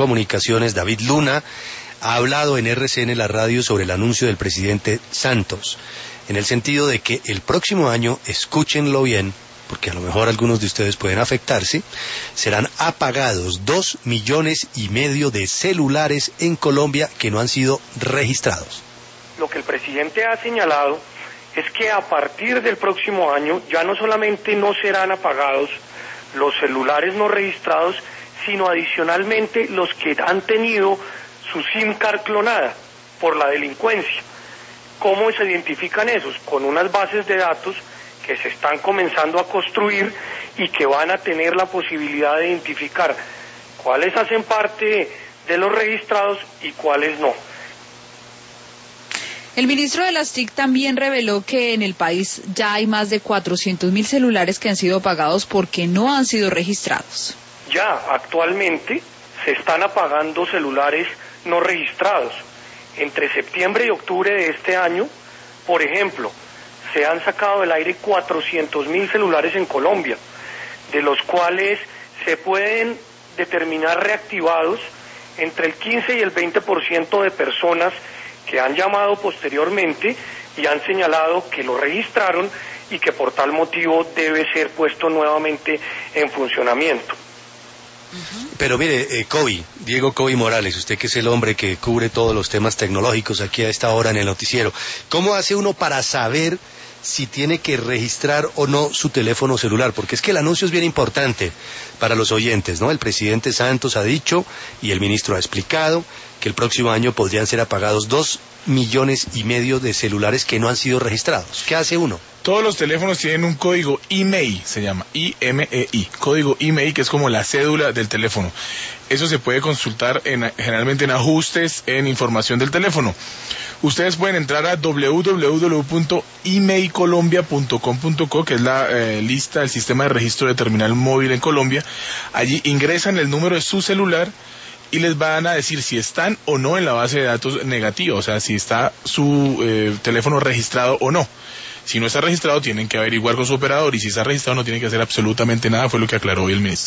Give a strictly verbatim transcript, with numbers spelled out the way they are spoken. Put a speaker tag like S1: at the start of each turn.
S1: Comunicaciones, David Luna, ha hablado en R C N la radio sobre el anuncio del presidente Santos, en el sentido de que el próximo año, escúchenlo bien, porque a lo mejor algunos de ustedes pueden afectarse, serán apagados dos millones y medio de celulares en Colombia que no han sido registrados.
S2: Lo que el presidente ha señalado es que a partir del próximo año ya no solamente no serán apagados los celulares no registrados, sino adicionalmente los que han tenido su SIM card clonada por la delincuencia. ¿Cómo se identifican esos? Con unas bases de datos que se están comenzando a construir y que van a tener la posibilidad de identificar cuáles hacen parte de los registrados y cuáles no.
S3: El ministro de las T I C también reveló que en el país ya hay más de cuatrocientos mil celulares que han sido apagados porque no han sido registrados.
S2: Ya actualmente se están apagando celulares no registrados. Entre septiembre y octubre de este año, por ejemplo, se han sacado del aire cuatrocientos mil celulares en Colombia, de los cuales se pueden determinar reactivados entre el quince y el veinte por ciento de personas que han llamado posteriormente y han señalado que lo registraron y que por tal motivo debe ser puesto nuevamente en funcionamiento.
S1: Pero mire, eh, Coby, Diego Coby Morales, usted que es el hombre que cubre todos los temas tecnológicos aquí a esta hora en el noticiero, ¿cómo hace uno para saber si tiene que registrar o no su teléfono celular? Porque es que el anuncio es bien importante para los oyentes, ¿no? El presidente Santos ha dicho y el ministro ha explicado que el próximo año podrían ser apagados dos millones y medio de celulares que no han sido registrados. ¿Qué hace uno?
S4: Todos los teléfonos tienen un código I M E I, se llama I M E I, código I M E I, que es como la cédula del teléfono. Eso se puede consultar en, generalmente en ajustes, en información del teléfono. Ustedes pueden entrar a doble u doble u doble u punto i m e i colombia punto com punto co, que es la eh, lista del sistema de registro de terminal móvil en Colombia. Allí ingresan el número de su celular y les van a decir si están o no en la base de datos negativa, o sea, si está su eh, teléfono registrado o no. Si no está registrado, tienen que averiguar con su operador, y si está registrado no tienen que hacer absolutamente nada, fue lo que aclaró hoy el ministro.